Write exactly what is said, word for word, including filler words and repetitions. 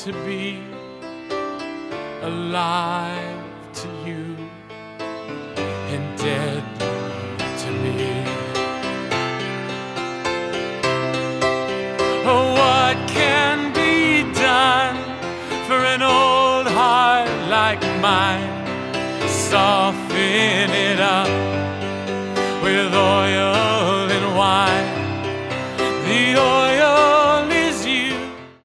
to be alive to you and dead to me. Oh, what can be done for an old heart like mine, soft